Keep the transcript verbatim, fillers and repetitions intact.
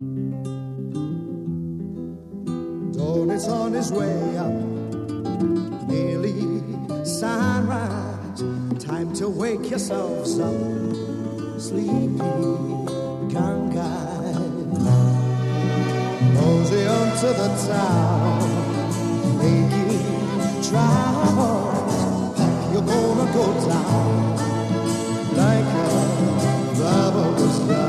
Dawn is on his way up, nearly sunrise. Time to wake yourselves up, sleepy Gangai. Mosey onto the town, making travels. You're gonna go down like a bubble was down.